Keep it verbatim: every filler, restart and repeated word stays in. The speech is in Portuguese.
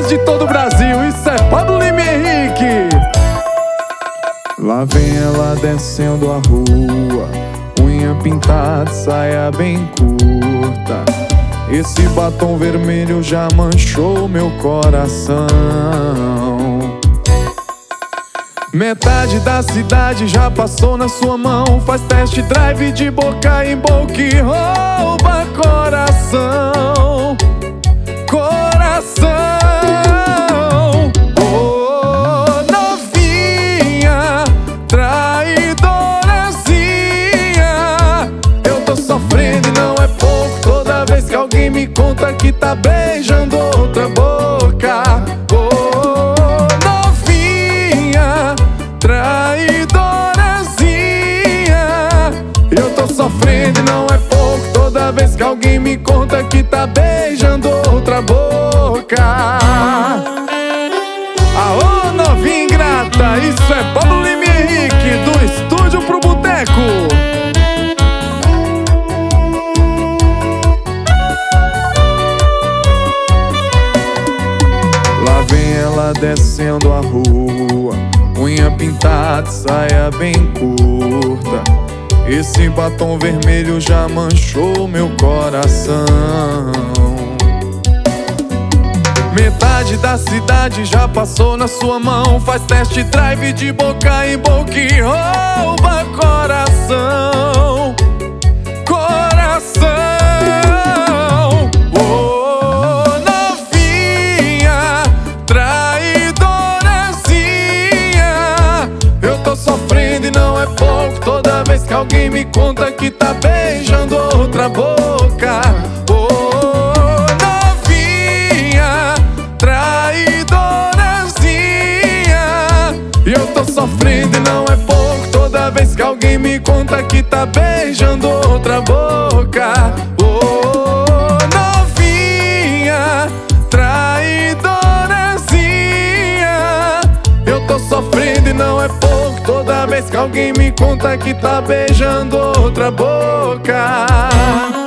mulheres de todo o Brasil. Isso é Pablo Lima e Henrique. Lá vem ela descendo a rua, unha pintada, saia bem curta. Esse batom vermelho já manchou meu coração. Metade da cidade já passou na sua mão. Faz test drive de boca em boca e rouba coração. Coração. Oh, novinha, traidorazinha. Eu tô sofrendo e não é pouco toda vez que alguém me conta que tá beijando outra boca. Oh, novinha, traidorazinha. Eu tô sofrendo e não é pouco toda vez que alguém me conta que tá beijando outra boca. Aô, novinha ingrata, isso é Pablo Lima e Henrique, do estúdio pro boteco. Lá vem ela descendo a rua, unha pintada, saia bem curta. Esse batom vermelho já manchou meu coração. Metade da cidade já passou na sua mão. Faz test drive de boca em boca e rouba coração. Coração. Oh, novinha, traidorazinha. Eu tô sofrendo e não é pouco toda vez que alguém me conta que tá beijando outra boca. Oh, novinha, traidorazinha. E eu tô sofrendo e não é pouco toda vez que alguém me conta que tá beijando outra boca. Oh, novinha, traidorazinha. Eu tô sofrendo e não é pouco toda vez que alguém me conta que tá beijando outra boca.